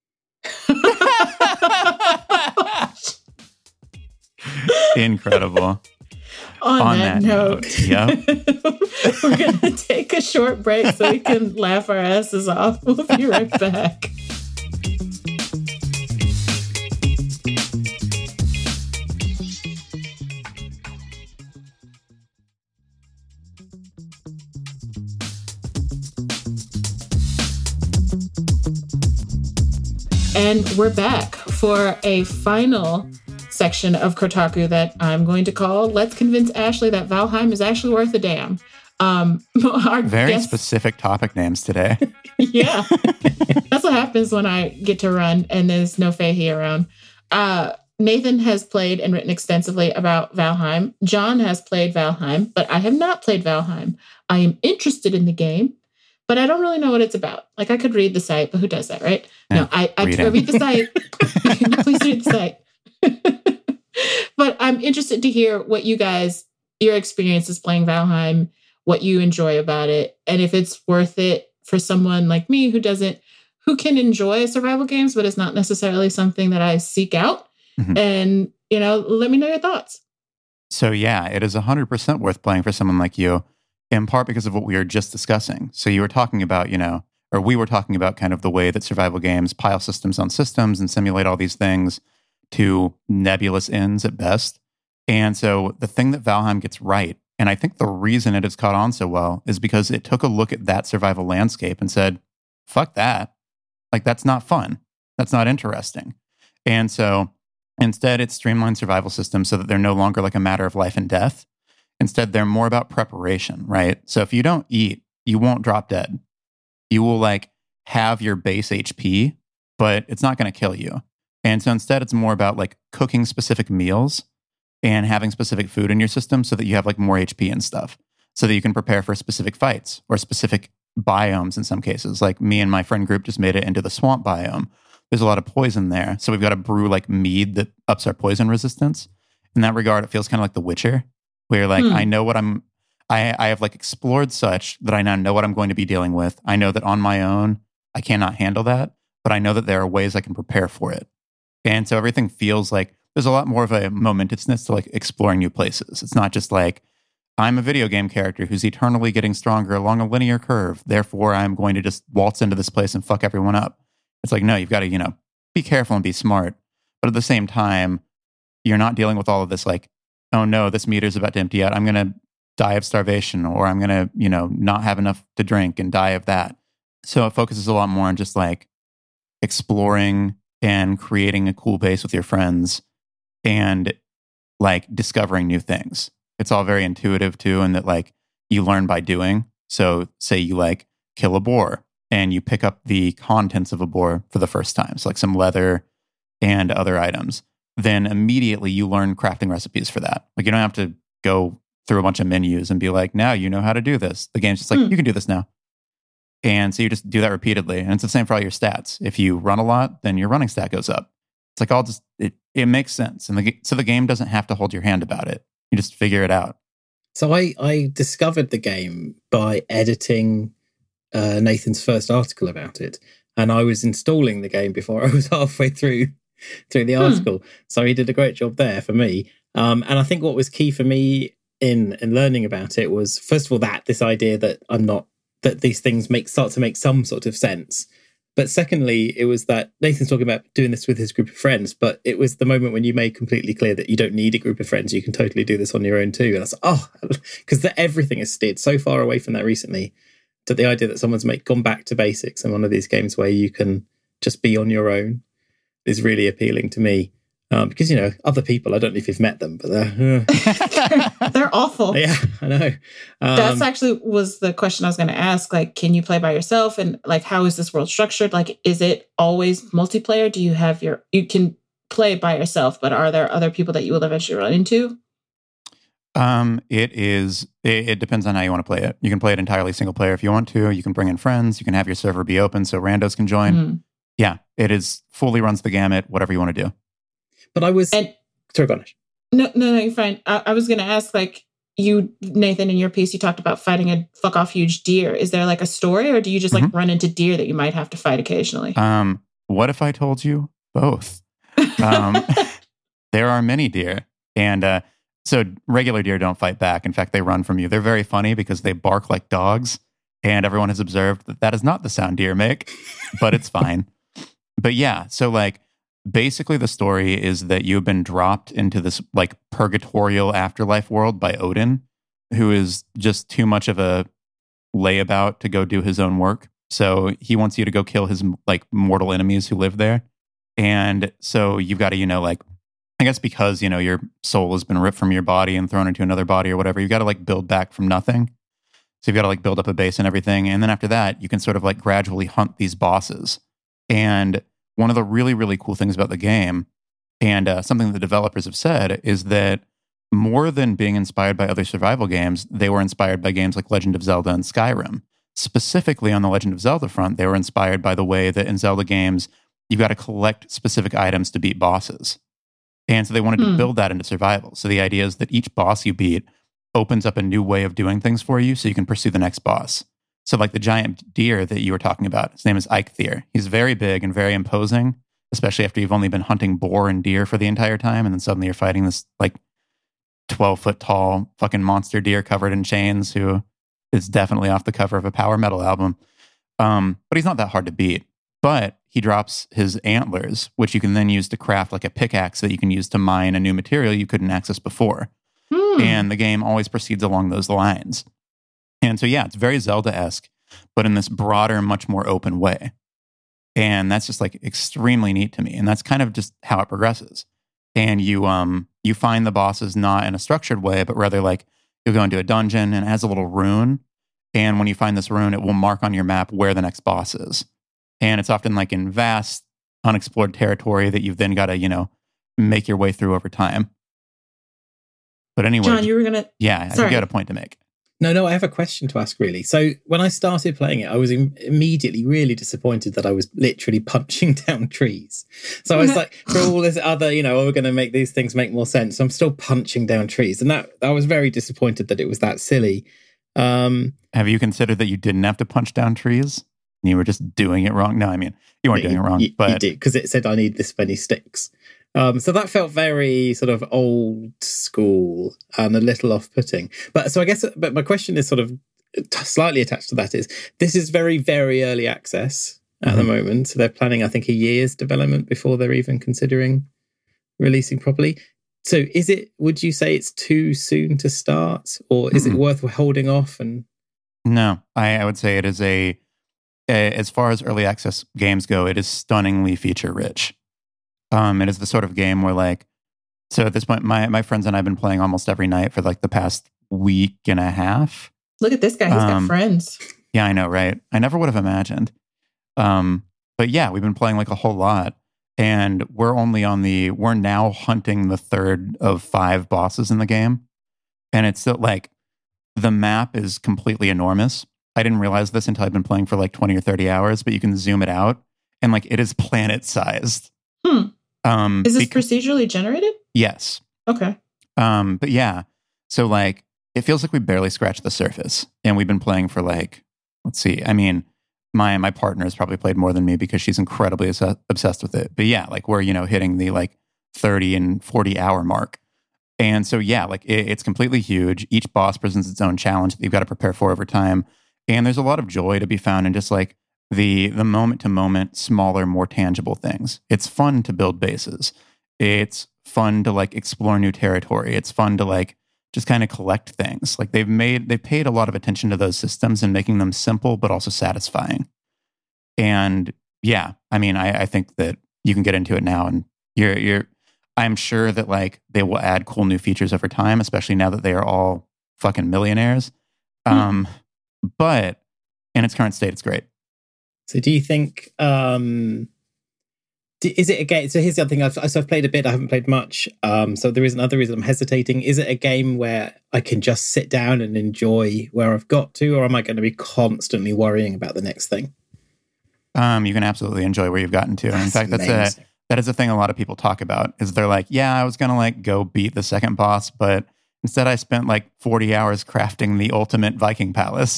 Incredible. On, On that, that note, note, yep. We're going to take a short break so we can laugh our asses off. We'll be right back. And we're back for a final section of Kotaku that I'm going to call Let's Convince Ashley that Valheim is actually worth a damn. Um, our Very guest, specific topic names today. Yeah. That's what happens when I get to run and there's no Fahey around. Uh, Nathan has played and written extensively about Valheim. John has played Valheim, but I have not played Valheim. I am interested in the game, but I don't really know what it's about. Like I could read the site, but who does that, right? Yeah, no, I, I read read, it. read the site. Please read the site. But I'm interested to hear what you guys, your experiences playing Valheim, what you enjoy about it, and if it's worth it for someone like me who doesn't, who can enjoy survival games, but it's not necessarily something that I seek out. Mhm. And, you know, let me know your thoughts. So yeah, it is one hundred percent worth playing for someone like you, in part because of what we were just discussing. So you were talking about, you know, or we were talking about kind of the way that survival games pile systems on systems and simulate all these things to nebulous ends at best. And so the thing that Valheim gets right, and I think the reason it has caught on so well, is because it took a look at that survival landscape and said, fuck that. Like, that's not fun. That's not interesting. And so instead, it's streamlined survival systems so that they're no longer like a matter of life and death. Instead, they're more about preparation, right? So if you don't eat, you won't drop dead. You will like have your base H P, but it's not going to kill you. And so instead, it's more about like cooking specific meals and having specific food in your system so that you have like more H P and stuff so that you can prepare for specific fights or specific biomes in some cases. Like me and my friend group just made it into the swamp biome. There's a lot of poison there. So we've got to brew like mead that ups our poison resistance. In that regard, it feels kind of like The Witcher, where you're like, Hmm. I know what I'm, I, I have like explored such that I now know what I'm going to be dealing with. I know that on my own, I cannot handle that, but I know that there are ways I can prepare for it. And so everything feels like there's a lot more of a momentousness to like exploring new places. It's not just like, I'm a video game character who's eternally getting stronger along a linear curve. Therefore, I'm going to just waltz into this place and fuck everyone up. It's like, no, you've got to, you know, be careful and be smart. But at the same time, you're not dealing with all of this like, oh no, this meter's about to empty out. I'm going to die of starvation, or I'm going to, you know, not have enough to drink and die of that. So it focuses a lot more on just like exploring and creating a cool base with your friends and like discovering new things. It's all very intuitive too, and that like you learn by doing. So say you like kill a boar and you pick up the contents of a boar for the first time. So like some leather and other items. Then immediately you learn crafting recipes for that. Like you don't have to go through a bunch of menus and be like, now you know how to do this. The game's just like, Hmm. you can do this now. And so you just do that repeatedly. And it's the same for all your stats. If you run a lot, then your running stat goes up. It's like all just, it, it makes sense. And the, g- so the game doesn't have to hold your hand about it. You just figure it out. So I, I discovered the game by editing uh, Nathan's first article about it. and I was installing the game before I was halfway through through the article. Hmm. So he did a great job there for me. Um, and I think what was key for me in in learning about it was, first of all, that this idea that I'm not that these things make start to make some sort of sense. But secondly, it was that Nathan's talking about doing this with his group of friends, but it was the moment when you made completely clear that you don't need a group of friends. You can totally do this on your own too. And I was like, oh, because everything has steered so far away from that recently, that the idea that someone's made, gone back to basics in one of these games where you can just be on your own is really appealing to me. Um, because, you know, other people, I don't know if you've met them, but they're... Uh... they're awful. Yeah, I know. Um, That's actually was the question I was going to ask. Like, can you play by yourself? And like, how is this world structured? Like, is it always multiplayer? Do you have your... You can play by yourself, but are there other people that you will eventually run into? Um, it is... It, it depends on how you want to play it. You can play it entirely single player if you want to. You can bring in friends. You can have your server be open so randos can join. Mm-hmm. Yeah, it is fully runs the gamut, whatever you want to do. But I was... And, Sorry, Garnish. No, no, no, you're fine. I, I was going to ask, like, you, Nathan, in your piece, you talked about fighting a fuck-off huge deer. Is there, like, a story, or do you just, like, mm-hmm. run into deer that you might have to fight occasionally? Um, what if I told you both? Um, there are many deer. And uh, so regular deer don't fight back. In fact, they run from you. They're very funny because they bark like dogs. And everyone has observed that that is not the sound deer make, but it's fine. But yeah, so, like, basically, the story is that you've been dropped into this like purgatorial afterlife world by Odin, who is just too much of a layabout to go do his own work. So he wants you to go kill his like mortal enemies who live there. And so you've got to, you know, like, I guess because, you know, your soul has been ripped from your body and thrown into another body or whatever, you've got to like build back from nothing. So you've got to like build up a base and everything. And then after that, you can sort of like gradually hunt these bosses. And one of the really, really cool things about the game, and uh, something the developers have said, is that more than being inspired by other survival games, they were inspired by games like Legend of Zelda and Skyrim. Specifically on the Legend of Zelda front, they were inspired by the way that in Zelda games, you've got to collect specific items to beat bosses. And so they wanted mm. to build that into survival. So the idea is that each boss you beat opens up a new way of doing things for you so you can pursue the next boss. So like the giant deer that you were talking about, his name is Eikthyr. He's very big and very imposing, especially after you've only been hunting boar and deer for the entire time. And then suddenly you're fighting this like twelve foot tall fucking monster deer covered in chains who is definitely off the cover of a power metal album. Um, but he's not that hard to beat. But he drops his antlers, which you can then use to craft like a pickaxe that you can use to mine a new material you couldn't access before. Hmm. And the game always proceeds along those lines. And so, yeah, it's very Zelda-esque, but in this broader, much more open way. And that's just like extremely neat to me. And that's kind of just how it progresses. And you um you find the bosses not in a structured way, but rather like you'll go into a dungeon and it has a little rune. And when you find this rune, it will mark on your map where the next boss is. And it's often like in vast, unexplored territory that you've then got to, you know, make your way through over time. But anyway, John, you were going to... Yeah, I think you had a point to make. No, no, I have a question to ask, really. So when I started playing it, I was im- immediately really disappointed that I was literally punching down trees. So I was like, for all this other, you know, oh, we're going to make these things make more sense. I'm still punching down trees. And that I was very disappointed that it was that silly. Um, have you considered that you didn't have to punch down trees? And you were just doing it wrong? No, I mean, you weren't doing you, it wrong. You, but you did, because it said I need this many sticks. Um, so that felt very sort of old school and a little off-putting. But so I guess, but my question is sort of t- slightly attached to that is, this is very, very early access at mm-hmm. the moment. So they're planning, I think, a year's development before they're even considering releasing properly. So is it, would you say it's too soon to start, or is mm-hmm. it worth holding off? And No, I, I would say it is a, a, as far as early access games go, it is stunningly feature rich. Um, it is the sort of game where, like, so at this point, my, my friends and I have been playing almost every night for like the past week and a half. Look at this guy. He's um, got friends. Yeah, I know, right? I never would have imagined. Um, but yeah, we've been playing like a whole lot. And we're only on the, we're now hunting the third of five bosses in the game. And it's still like, the map is completely enormous. I didn't realize this until I've been playing for like twenty or thirty hours, but you can zoom it out and like it is planet sized. Hmm. Um, is this because, procedurally generated? Yes. Okay. Um, but yeah, so like, it feels like we barely scratched the surface, and we've been playing for like, let's see, I mean, my my partner has probably played more than me because she's incredibly obsessed with it. But yeah, like we're, you know, hitting the like thirty and forty hour mark. And so, yeah, like it, it's completely huge. Each boss presents its own challenge that you've got to prepare for over time. And there's a lot of joy to be found in just like the the moment to moment, smaller, more tangible things. It's fun to build bases. It's fun to like explore new territory. It's fun to like just kind of collect things. Like they've made, they've paid a lot of attention to those systems and making them simple, but also satisfying. And yeah, I mean, I, I think that you can get into it now and you're, you're, I'm sure that like they will add cool new features over time, especially now that they are all fucking millionaires. Mm-hmm. Um, but in its current state, it's great. So do you think, um, do, is it a game? So here's the other thing. I've, so I've played a bit. I haven't played much. Um, so there is another reason I'm hesitating. Is it a game where I can just sit down and enjoy where I've got to, or am I going to be constantly worrying about the next thing? Um, you can absolutely enjoy where you've gotten to. And in fact, amazing. that's a, that is a thing a lot of people talk about is they're like, yeah, I was going to like go beat the second boss, but instead I spent like forty hours crafting the ultimate Viking palace.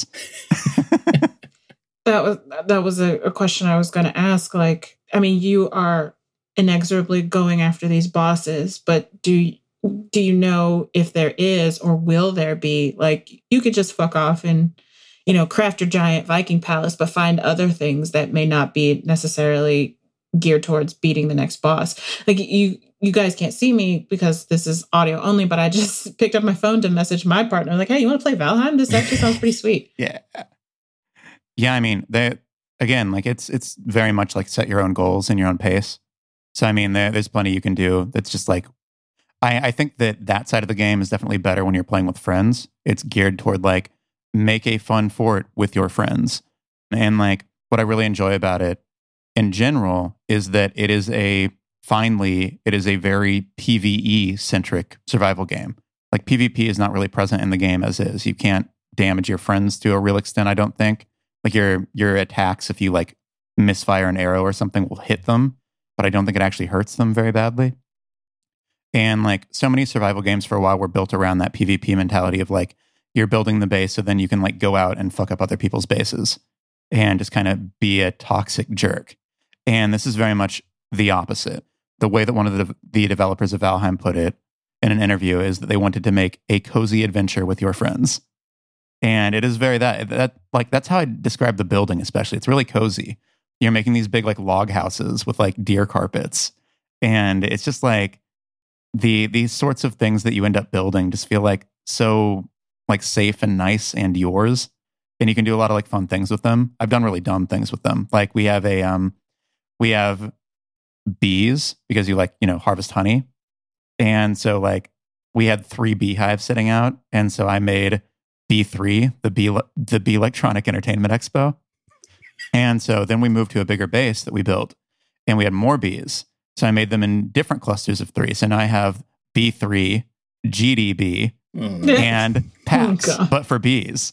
That was that was a, a question I was going to ask. Like, I mean, you are inexorably going after these bosses, but do do you know if there is or will there be? Like, you could just fuck off and, you know, craft your giant Viking palace, but find other things that may not be necessarily geared towards beating the next boss. Like, you you guys can't see me because this is audio only, but I just picked up my phone to message my partner. Like, hey, you want to play Valheim? This actually sounds pretty sweet. Yeah. Yeah, I mean, they again, like it's it's very much like set your own goals and your own pace. So I mean, there, there's plenty you can do. That's just like, I, I think that that side of the game is definitely better when you're playing with friends. It's geared toward like make a fun fort with your friends, and like what I really enjoy about it in general is that it is a finally it is a very PvE centric survival game. Like PvP is not really present in the game as is. You can't damage your friends to a real extent, I don't think. Like your your attacks, if you like misfire an arrow or something, will hit them, but I don't think it actually hurts them very badly. And like so many survival games for a while were built around that PvP mentality of like you're building the base so then you can like go out and fuck up other people's bases and just kind of be a toxic jerk. And this is very much the opposite. The way that one of the, the developers of Valheim put it in an interview is that they wanted to make a cozy adventure with your friends. And it is very that, that like, that's how I describe the building, especially. It's really cozy. You're making these big like log houses with like deer carpets. And it's just like the, these sorts of things that you end up building just feel like so like safe and nice and yours. And you can do a lot of like fun things with them. I've done really dumb things with them. Like we have a, um, we have bees because you like, you know, harvest honey. And so like we had three beehives sitting out. And so I made B three, the Bee, the Bee Electronic Entertainment Expo. And so then we moved to a bigger base that we built and we had more bees. So I made them in different clusters of three. So now I have B three, G D B, mm. and PAX, oh, but for bees.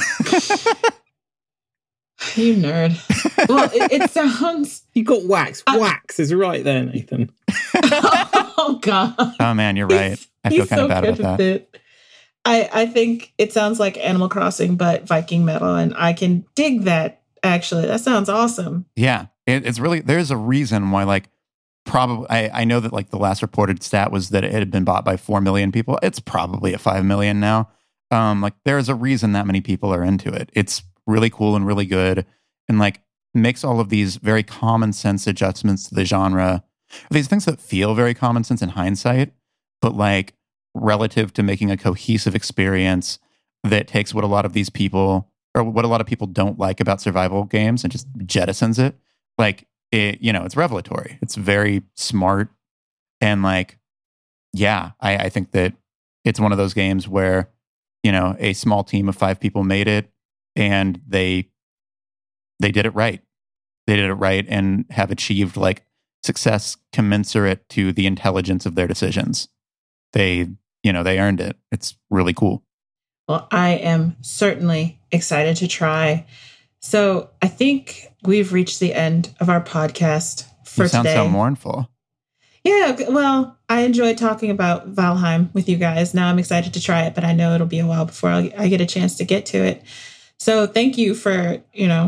You nerd. Well, it, it sounds... You got wax. Uh, wax is right there, Nathan. Oh, God. Oh, man, you're right. He's, I feel kind so of bad about that. It. I, I think it sounds like Animal Crossing, but Viking metal, and I can dig that, actually. That sounds awesome. Yeah, it, it's really, there's a reason why, like, probably, I, I know that, like, the last reported stat was that it had been bought by four million people. It's probably at five million now. Um, like, there's a reason that many people are into it. It's really cool and really good, and, like, makes all of these very common sense adjustments to the genre. These things that feel very common sense in hindsight, but, like, relative to making a cohesive experience that takes what a lot of these people or what a lot of people don't like about survival games and just jettisons it. Like it, you know, it's revelatory. It's very smart. And like, yeah, I, I think that it's one of those games where, you know, a small team of five people made it and they, they did it right. They did it right and have achieved like success commensurate to the intelligence of their decisions. They, you know, they earned it. It's really cool. Well, I am certainly excited to try. So I think we've reached the end of our podcast for you sound today. So mournful. Yeah, well, I enjoyed talking about Valheim with you guys. Now I'm excited to try it, but I know it'll be a while before I get a chance to get to it. So thank you for, you know,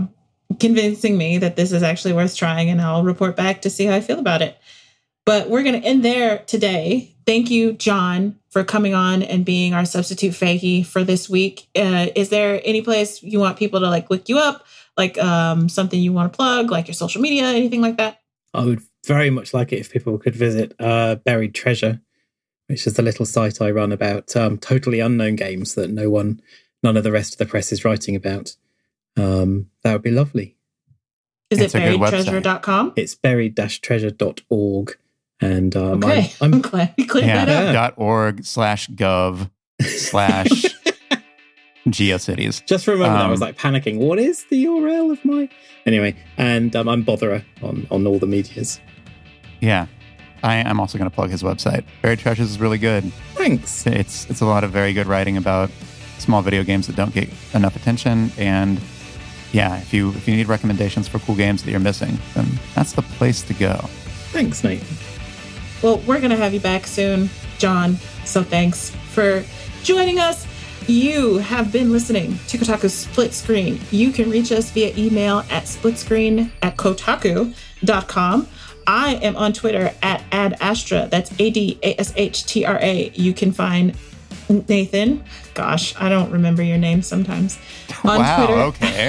convincing me that this is actually worth trying, and I'll report back to see how I feel about it. But we're going to end there today. Thank you, John, for coming on and being our substitute Fahey for this week. Uh, is there any place you want people to like look you up? Like um, something you want to plug, like your social media, anything like that? I would very much like it if people could visit uh, Buried Treasure, which is the little site I run about um, totally unknown games that no one, none of the rest of the press is writing about. Um, that would be lovely. Is It's it a good buried treasure dot com? It's buried dash treasure dot org. And um, Okay, I'm, I'm, I'm glad we cleared Yeah, that up. dot org slash gov slash GeoCities. just for a moment there, I was Um, like panicking. What is the U R L of my... Anyway, and um, I'm Botherer on, on all the medias. Yeah. I am also going to plug his website. Buried Treasures is really good. Thanks. It's it's a lot of very good writing about small video games that don't get enough attention. And yeah, if you if you need recommendations for cool games that you're missing, then that's the place to go. Thanks, mate. Well, we're going to have you back soon, John. So thanks for joining us. You have been listening to Kotaku's Split Screen. You can reach us via email at splitscreen at kotaku dot com. I am on Twitter at adastra. That's A D A S H T R A. You can find Nathan. Gosh, I don't remember your name sometimes. On wow, Twitter. okay.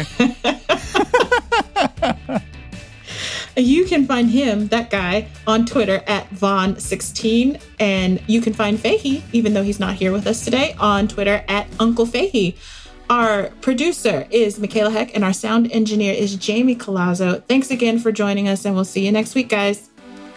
You can find him, that guy, on Twitter at Vaughn sixteen. And you can find Fahey, even though he's not here with us today, on Twitter at Uncle Fahey. Our producer is Michaela Heck, and our sound engineer is Jamie Colazzo. Thanks again for joining us, and we'll see you next week, guys.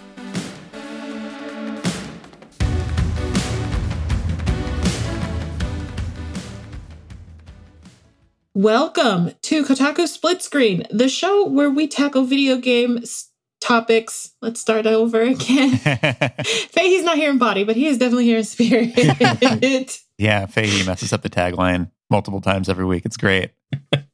Welcome to Kotaku Split Screen, the show where we tackle video game s- topics. Let's start over again. Fahey's not here in body, but he is definitely here in spirit. Yeah, Fahey messes up the tagline multiple times every week. It's great.